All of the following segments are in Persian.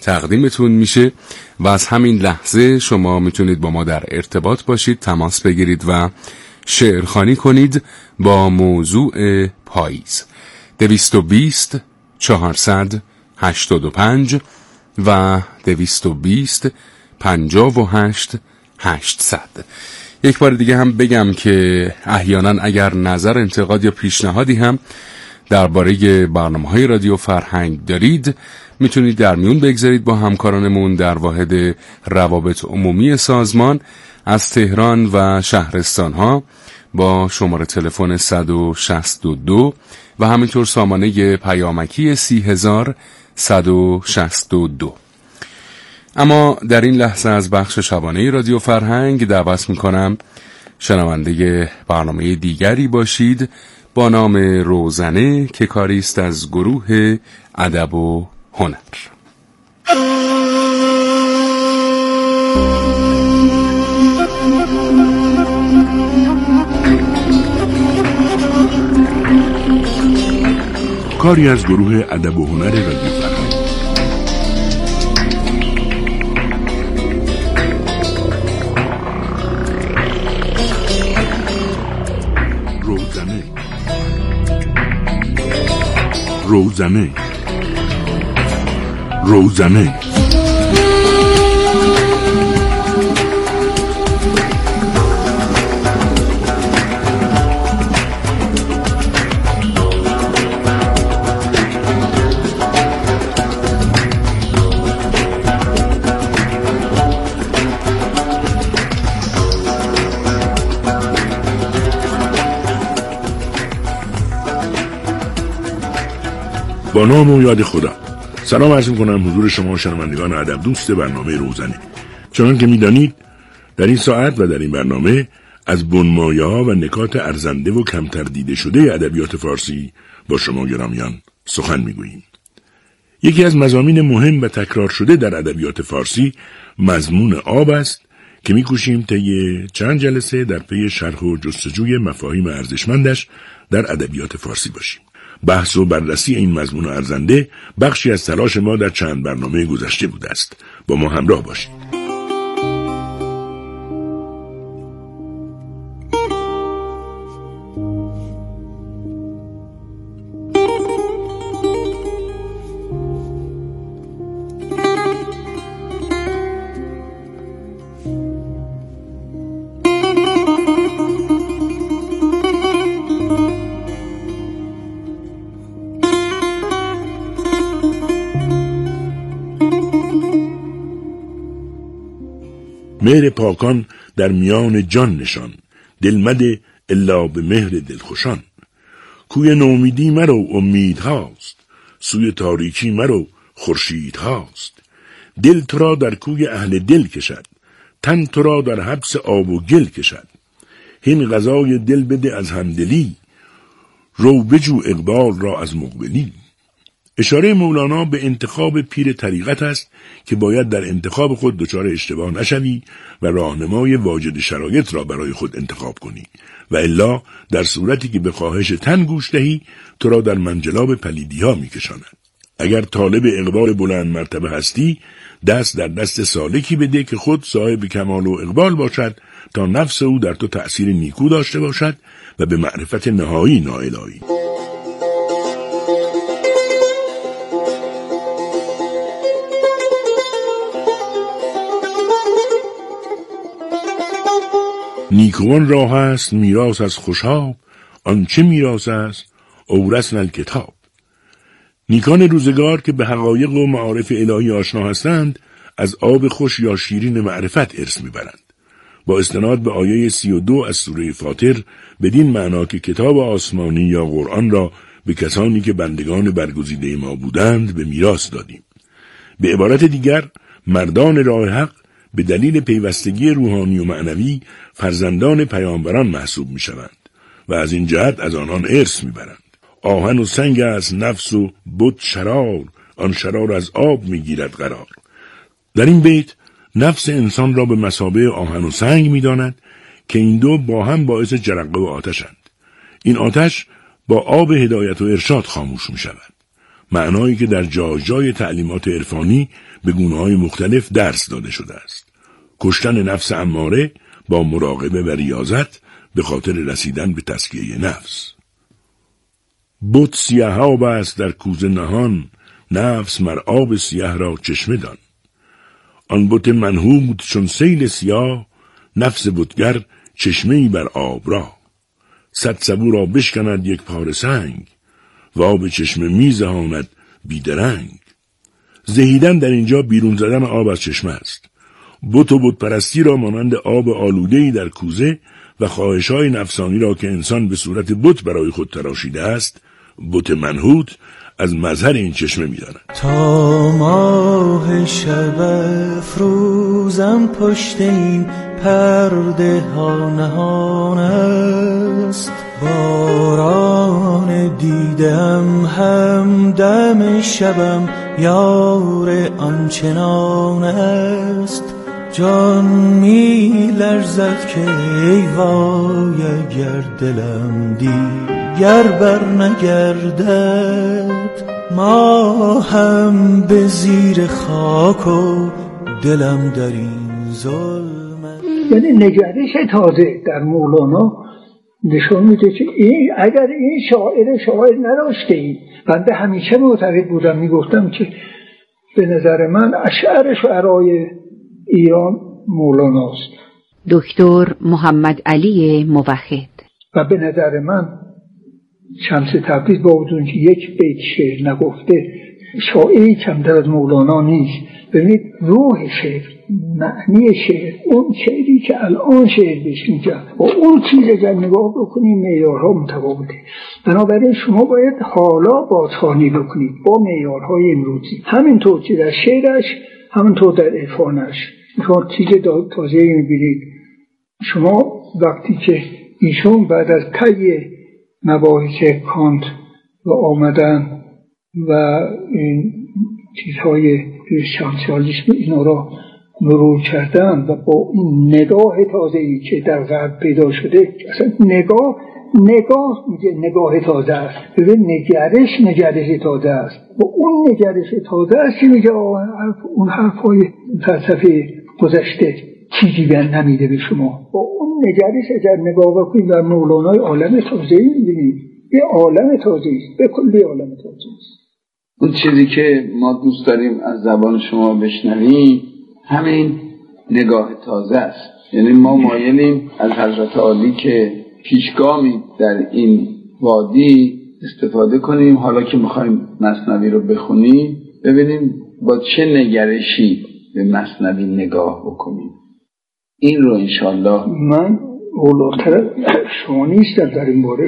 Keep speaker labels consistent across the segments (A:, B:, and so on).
A: تقدیمتون میشه و از همین لحظه شما میتونید با ما در ارتباط باشید، تماس بگیرید و شعرخوانی کنید با موضوع پاییز. 220 485 و 220 58 800. یک بار دیگه هم بگم که احیانا اگر نظر، انتقاد یا پیشنهادی هم درباره برنامه‌های رادیو فرهنگ دارید، میتونید در میون بگذارید با همکارانمون در واحد روابط عمومی سازمان از تهران و شهرستان‌ها با شماره تلفن 162 و همینطور سامانه پیامکی 30162. اما در این لحظه از بخش شبانه رادیو فرهنگ دعوت میکنم شنونده برنامه دیگری باشید با نام روزنه که کاری است از گروه ادب و هنر.
B: کاری از گروه ادب و هنر رادیو فرهنگ. روزنه با نام و یاد خدا. سلام عرض می‌کنم حضور شما شنوندگان ادب دوست برنامه روزنه. چنان که می‌دانید در این ساعت و در این برنامه از بنمایه‌ها و نکات ارزنده و کمتر دیده شده ادبیات فارسی با شما گرامیان سخن می‌گوییم. یکی از مضامین مهم و تکرار شده در ادبیات فارسی مضمون آب است که می‌کوشیم طی چند جلسه در پی شرح و جستجوی مفاهیم ارزشمندش در ادبیات فارسی باشیم. بحث و بررسی این مضمون ارزنده بخشی از تلاش ما در چند برنامه گذشته بوده است. با ما همراه باشید. مهر پاکان در میان جان نشان، دل مده الا به مهر دلخوشان. کوی نومیدی مرو امید هاست، سوی تاریکی مرو خورشید هاست. دل تو را در کوی اهل دل کشد، تن تو را در حبس آب و گل کشد. هین غذای دل بده از همدلی، رو بجو اقبال را از مقبلی. اشاره مولانا به انتخاب پیر طریقت است که باید در انتخاب خود دچار اشتباه نشوی و راهنمای واجد شرایط را برای خود انتخاب کنی و الا در صورتی که به خواهش تن گوش دهی تو را در منجلاب پلیدی ها می کشاند. اگر طالب اقبال بلند مرتبه هستی دست در دست سالکی بده که خود صاحب کمال و اقبال باشد تا نفس او در تو تأثیر نیکو داشته باشد و به معرفت نهایی نائل آیی. نیکوان را هست میراث از خوشاب، آنچه میراث است اورثنا الکتاب. نیکان روزگار که به حقایق و معارف الهی آشنا هستند از آب خوش یا شیرین معرفت ارث میبرند. با استناد به آیه 32 از سوره فاطر بدین معنا که کتاب آسمانی یا قرآن را به کسانی که بندگان برگزیده ما بودند به میراث دادیم. به عبارت دیگر مردان راه حق به دلیل پیوستگی روحانی و معنوی فرزندان پیامبران محسوب می شوند و از این جهت از آنان ارث می برند. آهن و سنگ از نفس و بت شرار، آن شرار از آب می گیرد قرار. در این بیت نفس انسان را به مثابه آهن و سنگ می داند که این دو با هم باعث جرقه و آتشند. این آتش با آب هدایت و ارشاد خاموش می شود. معنایی که در جای جای تعلیمات عرفانی به گونه‌های مختلف درس داده شده است. کشتن نفس اماره با مراقبه و ریاضت به خاطر رسیدن به تزکیه نفس. بت سیاهاب است در کوزه نهان، نفس مر آب سیاه را چشمه دان. آن بت منحوت چون سیل سیاه، نفس بتگر چشمه‌ای بر آب را. 100 سبو را بشکند یک پاره سنگ، و آب چشمه میزهاند بیدرنگ. زهیدن در اینجا بیرون زدن آب از چشمه است. بت و بت پرستی را مانند آب آلوده‌ای در کوزه و خواهش‌های نفسانی را که انسان به صورت بت برای خود تراشیده است، بت منحوت از مظهر این چشمه می‌داند.
C: تا ماه شب افروزم پشت این پرده ها نهان است، باران دیدم همدم شبم یار آنچنان است. جان می لرزد که ای وای اگر دلم دیگر بر نگردد، ما هم به زیر خاک و دلم در این ظلمت.
D: یعنی نگرش تازه در مولانا نشون میده که اگر این شاعر نداشته ای. بنده همیشه معتقد بودم، میگفتم که به نظر من اشعار شعرای ایران مولاناست.
E: دکتر محمد علی موحد.
D: و به نظر من شمس تبریز با وجود که یک بیت شعر نگفته، شاعری کمتر از مولانا نیست. ببینید روح شعر، معنی شعر، اون شعری که الان شعر بهش میگن و اون چیز اگر نگاه بکنید معیارها متفاوته. بنابراین شما باید حالا بازخوانی بکنید با معیارهای امروزی، همینطور که در شعرش همینطور در عرفانش. شما چیز تازه میبینید. شما وقتی که ایشون بعد از طی مباحث کانت و آمدن و این چیزهای شانسیالیسم اینا را مرور کردن و با این نگاه تازه‌ای که در غرب پیدا شده، اصلا نگاه میگه نگاه تازه است، ببین نگرش تازه است و اون نگرش تازه است که میگه اون حرفای فلسفه گذشته چیزی به نمیده به شما. با اون نگرش اگر نگاه بکنید در مولانای عالم تازه‌ای میبینید، یه عالم تازه‌ای است، به کلی عالم تازه‌ای است.
F: اون چیزی که ما دوست داریم از زبان شما بشنویم همین نگاه تازه است. یعنی ما مایلیم از حضرت عالی که پیشگامی در این وادی استفاده کنیم. حالا که میخوایم مثنوی رو بخونیم ببینیم با چه نگرشی به مثنوی نگاه بکنیم. این رو انشالله
D: من اولاتر شما نیستم در این باره.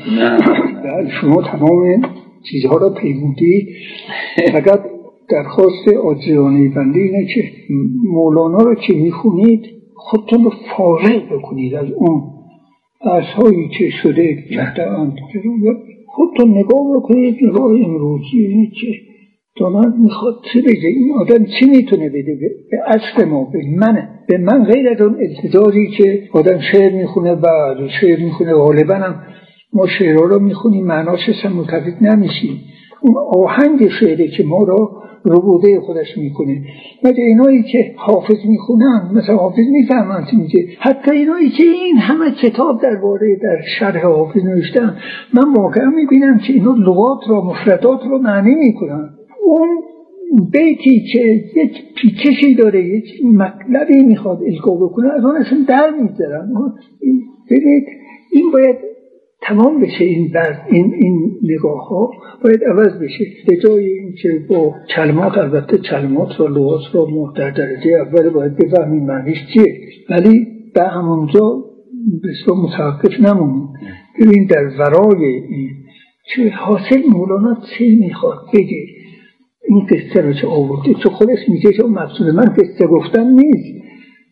D: شما تمام چیزها را پیمودی. فقط درخواست عاجزانه بنده اینه که مولانا رو که میخونید خودتون رو فارغ بکنید از اون بحث‌هایی که شده کردن. خودتون نگاه بکنید، نگاه امروزی که دامن میخواد چه بگه، این آدم چی میتونه بده به اصل ما، به من غیر از اون التزازی که آدم شعر میخونه و شعر میخونه غالبا هم ما شعرها رو میخونیم معناش هم متفق نمیشیم. اون آهنگ شعری که ما رو ربوده خودش میکنه. مگه اینایی که حافظ میخونن، مثلا حافظ میفهمن چی میگه. حتی اینایی که این همه کتاب در شرح حافظ نوشتن، من واقعا میبینم که اینا لغات رو، مفردات رو معنی میکنن. اون بیتی که یک پیچشی داره، یک مطلبی میخواد القا بکنه، از اون اصلا در میذارن. ببینید این باید تمام بشه. این نگاه ها باید عوض بشه. به جای این که با کلمات، البته کلمات و لغات رو ما در درجه اول باید بفهمیم معنیش چیه، ولی به همونجا بسیار متوقف نمونیم. ببین در ورای این چه حاصل مولانا چه میخواد بگه. این قصه رو چه آورده، چه خودش میگه که مقصود من قصه گفتن نیست.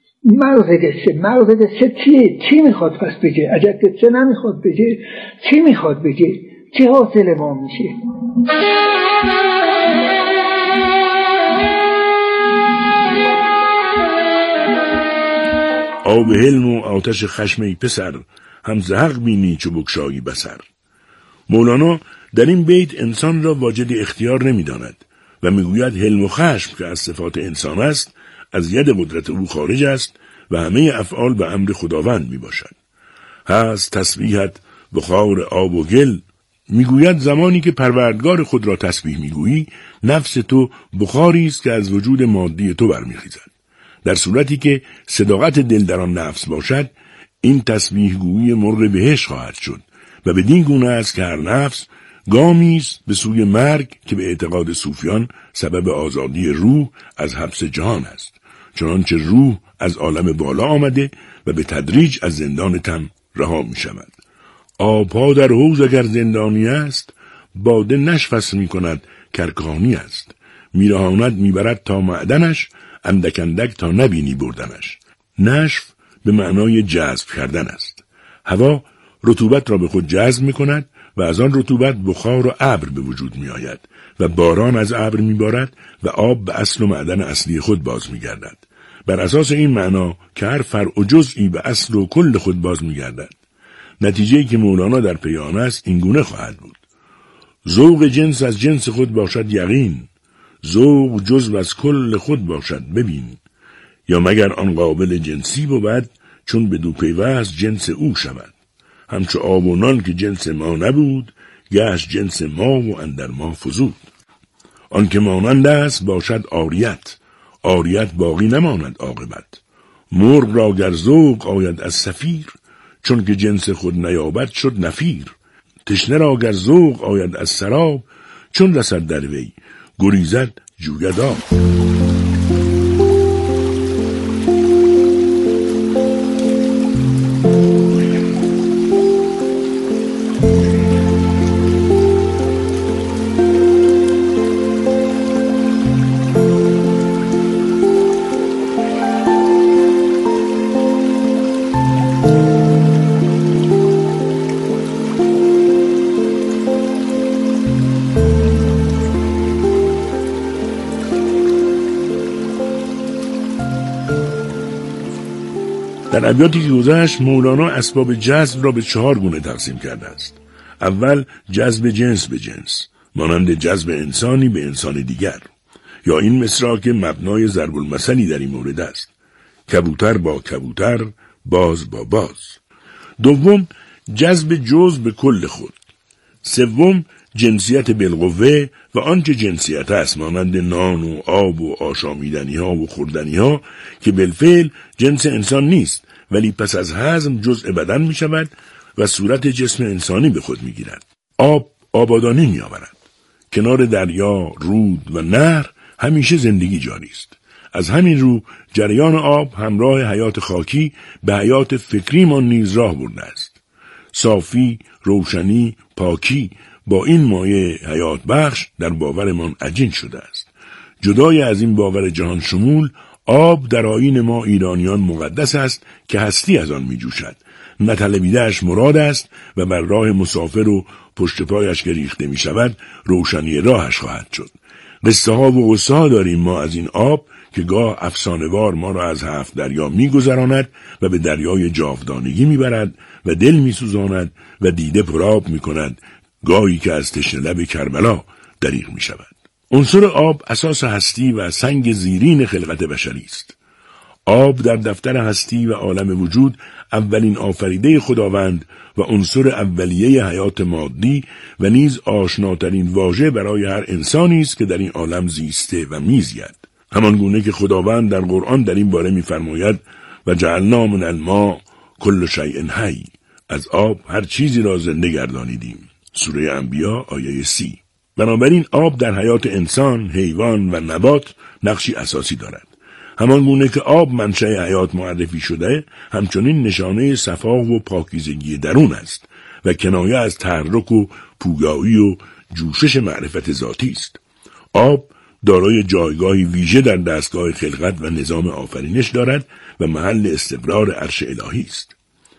D: مغز قصه چیه؟ چی میخواد پس بگه؟ اگر قصه نمیخواد بگه چی میخواد بگه؟ چه حاصل ما میشه؟
B: آب حلم و آتش خشم ای پسر، هم ز حق بینی چو بگشایی بصر. مولانا در این بیت انسان را واجد اختیار نمی‌داند و میگوید حلم و خشم که از صفات انسان است از ید قدرت او خارج است و همه افعال به امر خداوند میباشد. هست تسبیحت بخار آب و گل، میگوید زمانی که پروردگار خود را تسبیح میگویی نفس تو بخاری است که از وجود مادی تو برمیخیزد. در صورتی که صداقت دل در آن نفس باشد این تسبیح گویی مرغ بهشت خواهد شد و بدین گونه است که هر نفس گامی است به سوی مرگ که به اعتقاد صوفیان سبب آزادی روح از حبس جهان است، چنانچه روح از عالم بالا آمده و به تدریج از زندان تن رها می شود. آبها در حوض اگر زندانی است باده نشفس می کند کرکانی است، می رهاند می برد تا معدنش، اندک اندک تا نبینی بردنش. نشف به معنای جذب کردن است. هوا رطوبت را به خود جذب می کند و از آن رطوبت بخار و ابر به وجود می آید و باران از ابر می بارد و آب به اصل و معدن اصلی خود باز می گردد. بر اساس این معنا که هر فرع و جزئی به اصل و کل خود باز می گردد. نتیجه‌ای که مولانا در پی آن است این گونه خواهد بود: ذوق جنس از جنس خود باشد یقین، ذوق جزو از کل خود باشد ببین. یا مگر آن قابل جنسی بود چون بدو پیوست جنس او شود. همچو آب و نان که جنس ما نبود، گشت جنس ما و اندر ما فزود. آن که مانند است باشد عاریت، عاریت باقی نماند عاقبت. مرغ را گر ذوق آید از صفیر، چون که جنس خود نیابد شد نفیر. تشنه را گر ذوق آید از سراب، چون رسد در وی گریزد جوید آب. در ابیاتی که گذشت مولانا اسباب جذب را به 4 گونه تقسیم کرده است. اول جذب جنس به جنس، مانند جذب انسانی به انسان دیگر، یا این مصرع که مبنای ضرب المثلی در این مورد است: کبوتر با کبوتر، باز با باز. دوم جذب جزء به کل خود. سوم جنسیت بالقوه و آنچه جنسیت است، مانند نان و آب و آشامیدنی ها و خوردنی ها که بالفعل جنس انسان نیست ولی پس از هضم جزء بدن می شود و صورت جسم انسانی به خود می گیرد. آب آبادانی می آورد. کنار دریا، رود و نهر همیشه زندگی جاری است. از همین رو جریان آب همراه حیات خاکی به حیات فکری ما نیز راه برده است. صافی، روشنی، پاکی با این مایه حیات بخش در باورمان عجین شده است. جدای از این باور جهان شمول، آب در آیین ما ایرانیان مقدس است که هستی از آن می جوشد. نطلبیده‌اش مراد است و بر راه مسافر و پشت پایش که ریخته می شود روشنی راهش خواهد شد. قصه ها و قصه ها داریم ما از این آب که گاه افسانه‌وار ما را از 7 دریا می گذراند و به دریای جاودانگی می برد و دل می سوزاند و دیده پرآب می کند، گاهی که از تشنه لب کربلا دریغ می شود. عنصر آب اساس هستی و سنگ زیرین خلقت بشری است. آب در دفتر هستی و عالم وجود اولین آفریده خداوند و عنصر اولیه حیات مادی و نیز آشناترین واژه برای هر انسانی است که در این عالم زیسته و میزید. همان گونه که خداوند در قرآن در این باره می‌فرماید و جعلنا من الماء کل شیء حی، از آب هر چیزی را زنده گردانیدیم. سوره انبیاء آیه 30. بنابراین آب در حیات انسان، حیوان و نبات نقشی اساسی دارد. همان گونه که آب منشأ حیات معرفی شده، همچنین نشانه صفا و پاکیزگی درون است و کنایه از تحرک و پویایی و جوشش معرفت ذاتی است. آب دارای جایگاهی ویژه در دستگاه خلقت و نظام آفرینش دارد و محل استقرار عرش الهی است.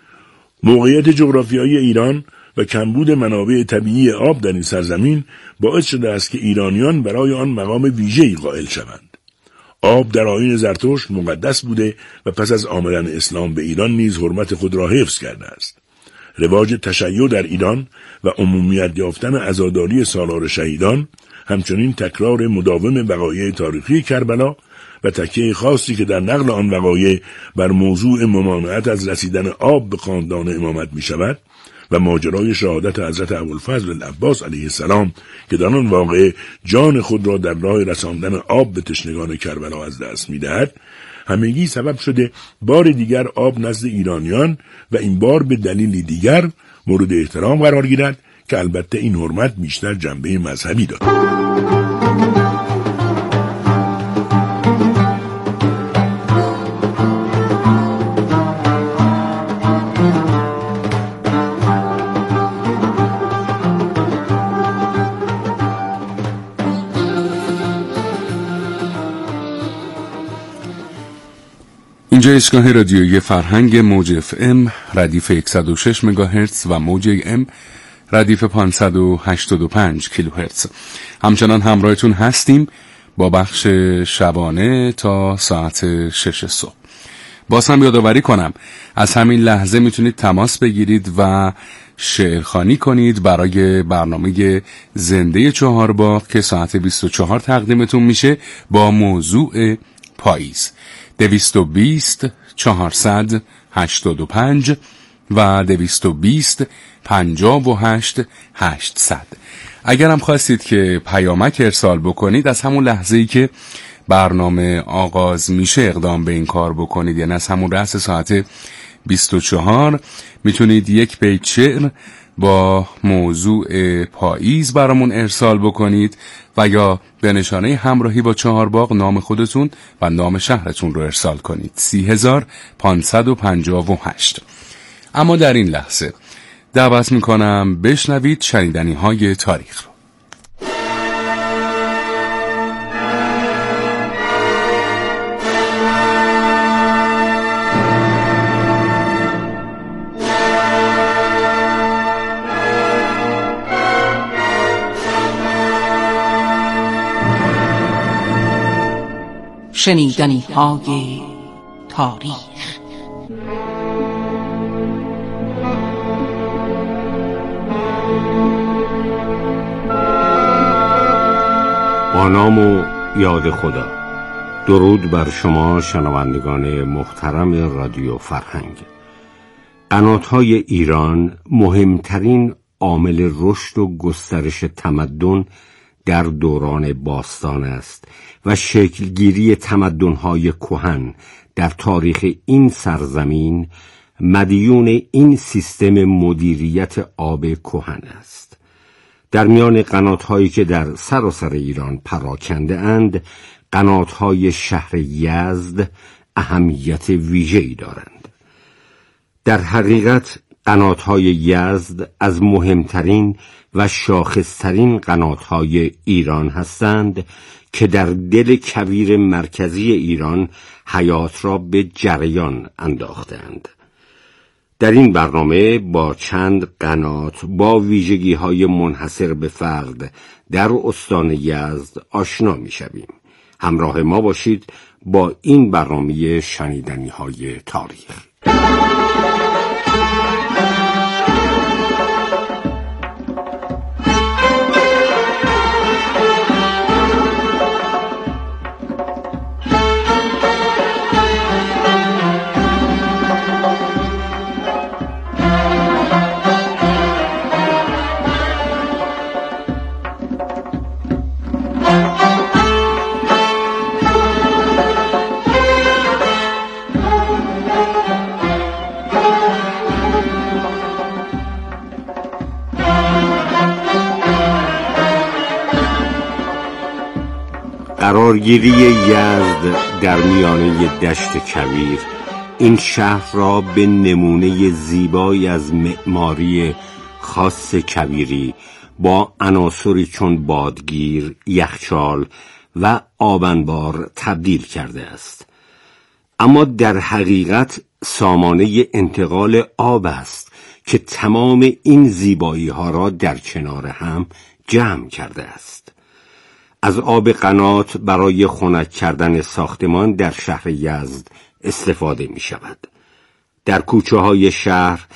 B: موقعیت جغرافیایی ایران و کمبود منابع طبیعی آب در این سرزمین باعث شده است که ایرانیان برای آن مقام ویژه‌ای قائل شوند. آب در آیین زرتشت مقدس بوده و پس از آمدن اسلام به ایران نیز حرمت خود را حفظ کرده است. رواج تشیع در ایران و عمومیت یافتن عزاداری سالار شهیدان، همچنین تکرار مداوم وقایع تاریخی کربلا و تکیه خاصی که در نقل آن وقایع بر موضوع ممانعت از رسیدن آب به خاندان امامت می شود و ماجرای شهادت حضرت ابوالفضل العباس علیه السلام که در آن واقعه جان خود را در راه رساندن آب به تشنگان کربلا از دست می دهد، همگی سبب شده بار دیگر آب نزد ایرانیان و این بار به دلیلی دیگر مورد احترام قرار گیرد که البته این حرمت بیشتر جنبه مذهبی دارد.
A: اینجا ایستگاه رادیویی فرهنگ موج FM ردیف 106 مگاهرتز و موج AM ردیف 585 کیلوهرتز. همچنان همراهتون هستیم با بخش شبانه تا ساعت 6 صبح. باز هم یادآوری کنم از همین لحظه میتونید تماس بگیرید و شعرخوانی کنید برای برنامه زنده چهارباغ که ساعت 24 تقدیمتون میشه با موضوع پاییز. 220 400 85 و 220 58 800. اگر هم خواستید که پیامک ارسال بکنید از همون لحظه‌ای که برنامه آغاز میشه اقدام به این کار بکنید، یعنی از همون رأس ساعت 24 میتونید یک بیت شعر با موضوع پاییز برامون ارسال بکنید و یا به نشانه همراهی با چهارباغ نام خودتون و نام شهرتون رو ارسال کنید. 30558. اما در این لحظه دعوت میکنم بشنوید شنیدنی های تاریخ رو.
G: شنیدنی های تاریخ.
H: با نام و یاد خدا. درود بر شما شنوندگان محترم رادیو فرهنگ. قنات‌های ایران مهمترین عامل رشد و گسترش تمدن در دوران باستان است و شکلگیری تمدن‌های کهن در تاریخ این سرزمین مدیون این سیستم مدیریت آب کهن است. در میان قنات‌هایی که در سراسر ایران پراکنده اند، قنات‌های شهر یزد اهمیت ویژه‌ای دارند. در حقیقت قنات‌های یزد از مهمترین و شاخصترین قنات‌های ایران هستند که در دل کویر مرکزی ایران حیات را به جریان انداختند. در این برنامه با چند قنات با ویژگی‌های منحصر به فرد در استان یزد آشنا می‌شویم. همراه ما باشید با این برنامه شنیدنی‌های تاریخ. قرارگیری یزد در میانه دشت کویر این شهر را به نمونه زیبایی از معماری خاص کویری با عناصری چون بادگیر، یخچال و آبنبار تبدیل کرده است. اما در حقیقت سامانه انتقال آب است که تمام این زیبایی ها را در کنار هم جمع کرده است. از آب قنات برای خنک کردن ساختمان در شهر یزد استفاده می شود. در کوچه های شهر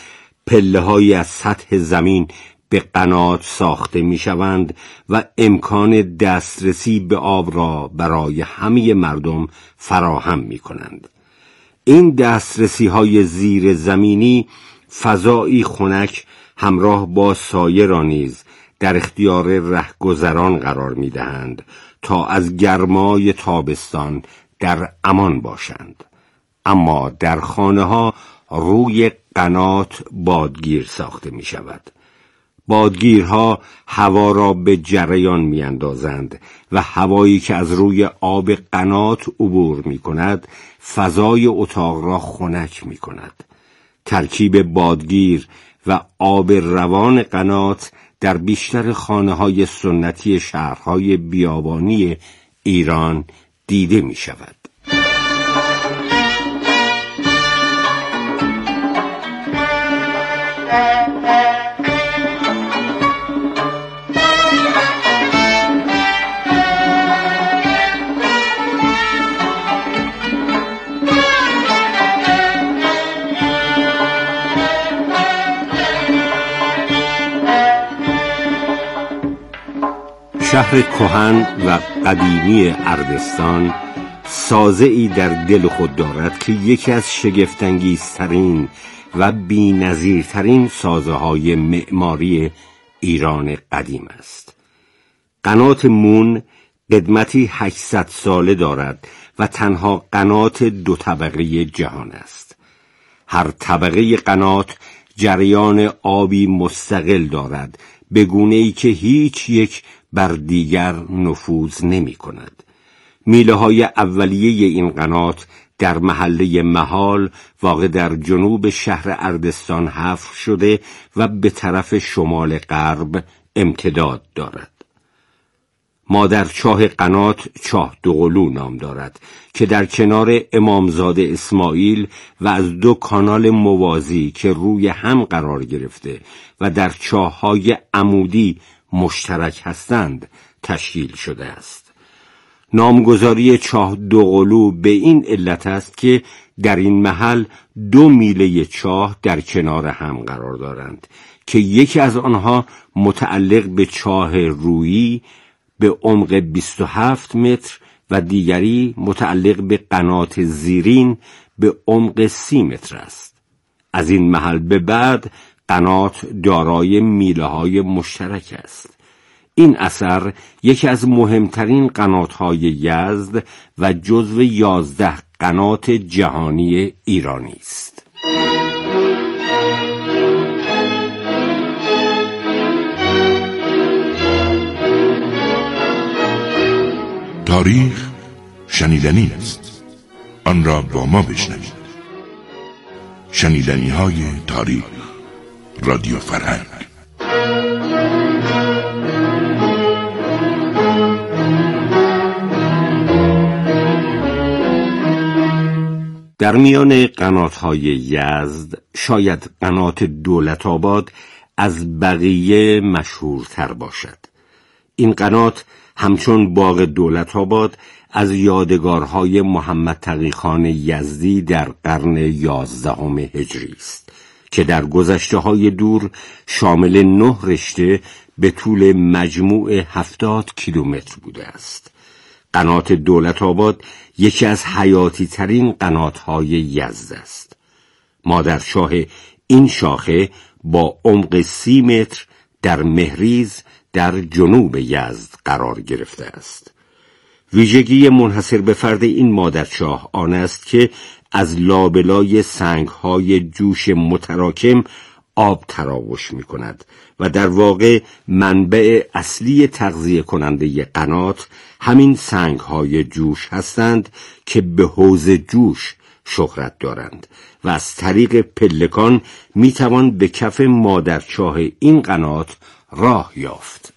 H: پله‌هایی از سطح زمین به قنات ساخته می‌شوند و امکان دسترسی به آب را برای همه مردم فراهم می‌کنند. این دسترسی‌های زیر زمینی فضایی خنک همراه با سایه را نیز در اختیار رهگذران قرار می‌دهند تا از گرمای تابستان در امان باشند. اما در خانه‌ها روی قنات بادگیر ساخته می‌شود. بادگیرها هوا را به جریان می‌اندازند و هوایی که از روی آب قنات عبور می‌کند فضای اتاق را خنک می‌کند. ترکیب بادگیر و آب روان قنات در بیشتر خانه‌های سنتی شهرهای بیابانی ایران دیده می‌شود. شهر کهن و قدیمی اردستان سازه‌ای در دل خود دارد که یکی از شگفت‌انگیزترین و بی‌نظیرترین سازه‌های معماری ایران قدیم است. قنات مون قدمتی 800 ساله دارد و تنها قنات 2 طبقه جهان است. هر طبقه قنات جریان آبی مستقل دارد، به گونه‌ای که هیچ یک بر دیگر نفوذ نمی کند. میله های اولیه این قنات در محله مهال واقع در جنوب شهر اردستان حفر شده و به طرف شمال غرب امتداد دارد. مادرچاه قنات چاه دوقلو نام دارد که در کنار امامزاده اسماعیل و از 2 کانال موازی که روی هم قرار گرفته و در چاه‌های عمودی مشترک هستند تشکیل شده است. نامگذاری چاه دوقلو به این علت است که در این محل 2 میله چاه در کنار هم قرار دارند که یکی از آنها متعلق به چاه رویی به عمق 27 متر و دیگری متعلق به قنات زیرین به عمق 30 متر است. از این محل به بعد قنات دارای میله‌های مشترک است. این اثر یکی از مهمترین قنات‌های یزد و جزو 11 قنات جهانی ایرانی است.
B: تاریخ شنیدنی است، آن را با ما بشنوید. شنیدنی‌های تاریخ، رادیو فرهنگ.
H: در میان قنات‌های یزد شاید قنات دولت‌آباد از بقیه مشهورتر باشد. این قنات همچون باغ دولت‌آباد از یادگارهای محمد تقی خان یزدی در قرن 11 هجری است که در گذشته‌های دور شامل 9 رشته به طول مجموع 70 کیلومتر بوده است. قنات دولت‌آباد یکی از حیاتی ترین قنات‌های یزد است. مادرشاه این شاخه با عمق 30 متر در مهریز در جنوب یزد قرار گرفته است. ویژگی منحصر به فرد این مادرشاه آن است که از لابلای سنگ‌های جوش متراکم آب تراوش می‌کند و در واقع منبع اصلی تغذیه کننده قنات همین سنگ‌های جوش هستند که به حوض جوش شهرت دارند و از طریق پلکان می‌توان به کف مادرچاه این قنات راه یافت.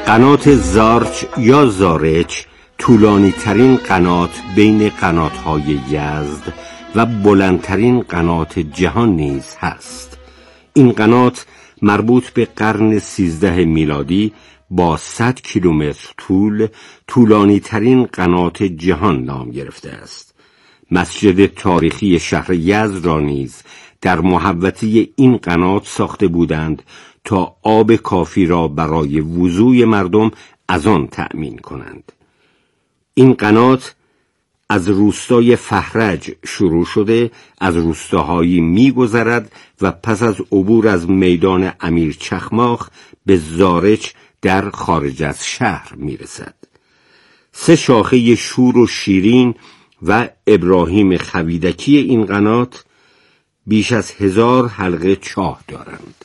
H: قنات زارچ یا زارچ طولانی ترین قنات بین قنات‌های یزد و بلندترین قنات جهان نیز هست. این قنات مربوط به قرن 13 میلادی با 100 کیلومتر طولانی ترین قنات جهان نام گرفته است. مسجد تاریخی شهر یزد را نیز در محوطه این قنات ساخته بودند تا آب کافی را برای وضوء مردم از آن تأمین کنند. این قنات از روستای فهرج شروع شده از روستاهایی می‌گذرد و پس از عبور از میدان امیر چخماق به زارچ در خارج از شهر میرسد. 3 شاخه شور و شیرین و ابراهیم خویدکی این قنات بیش از 1000 حلقه چاه دارند.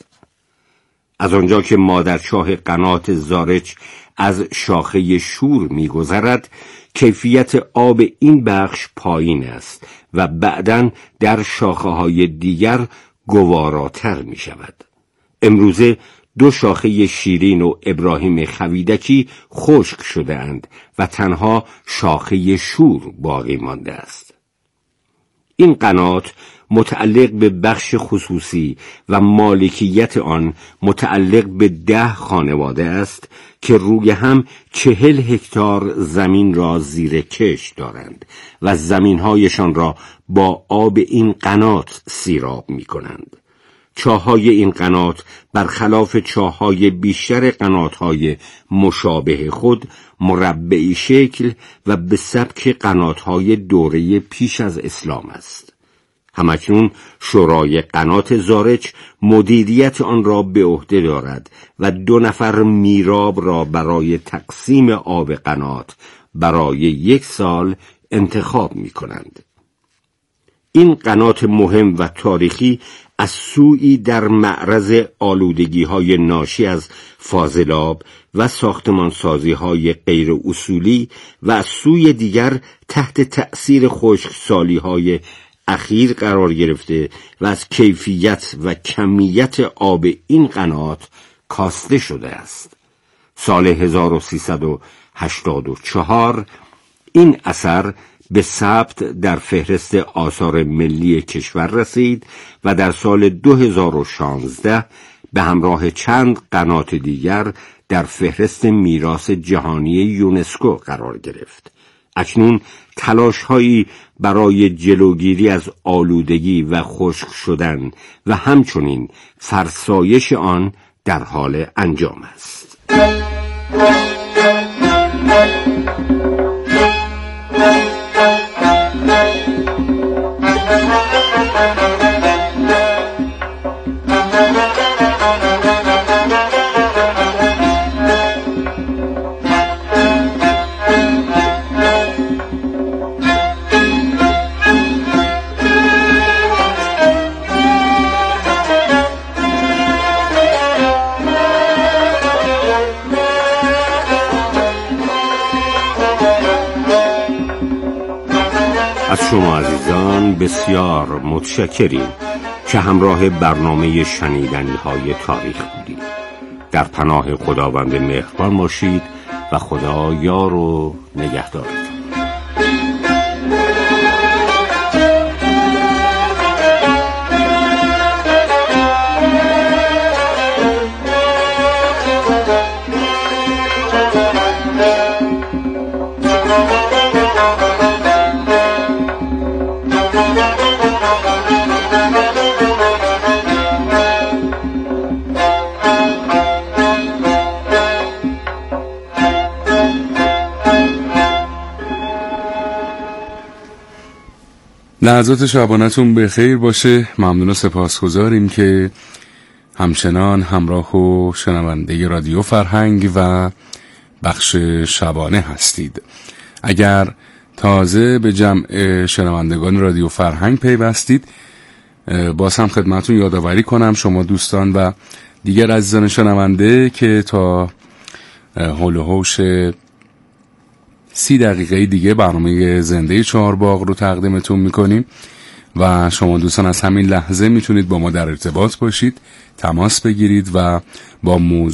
H: از آنجا که مادرچاه قنات زارچ از شاخه شور می‌گذرد، کیفیت آب این بخش پایین است و بعداً در شاخه‌های دیگر گواراتر می‌شود. امروزه 2 شاخه شیرین و ابراهیم خویدکی خشک شده اند و تنها شاخه شور باقی مانده است. این قنات متعلق به بخش خصوصی و مالکیت آن متعلق به 10 خانواده است که روی هم 40 هکتار زمین را زیر کشت دارند و زمین‌هایشان را با آب این قنات سیراب می‌کنند. چاه‌های این قنات برخلاف چاه‌های بیشتر قنات‌های مشابه خود مربعی شکل و به سبک قنات‌های دوره پیش از اسلام است. همکنون شورای قنات زارچ مدیریت آن را به عهده دارد و 2 نفر میراب را برای تقسیم آب قنات برای 1 سال انتخاب می‌کنند. این قنات مهم و تاریخی از سوی در معرض آلودگی‌های ناشی از فاضلاب و ساختمانسازی‌های غیر اصولی و از سوی دیگر تحت تأثیر خشکسالی‌های اخیر قرار گرفته و از کیفیت و کمیت آب این قنات کاسته شده است. سال 1384 این اثر به ثبت در فهرست آثار ملی کشور رسید و در سال 2016 به همراه چند قنات دیگر در فهرست میراث جهانی یونسکو قرار گرفت. اکنون تلاش‌هایی برای جلوگیری از آلودگی و خشک شدن و همچنین فرسایش آن در حال انجام است. از شما عزیزان بسیار متشکریم که همراه برنامه شنیدنی‌های تاریخ بودید. در پناه خداوند مهربان باشید و خدا یار و نگهدارتون.
A: لحظات شبانتون به خیر باشه. ممنون و سپاسگزاریم که همچنان همراه و شنونده رادیو فرهنگ و بخش شبانه هستید. اگر تازه به جمع شنوندگان رادیو فرهنگ پیوستید، باز هم خدمتون یادآوری کنم شما دوستان و دیگر عزیزان شنونده که تا هول و هوش 30 دقیقه دیگه برنامه زنده چهارباغ رو تقدیمتون میکنیم و شما دوستان از همین لحظه میتونید با ما در ارتباط باشید، تماس بگیرید و با موضوع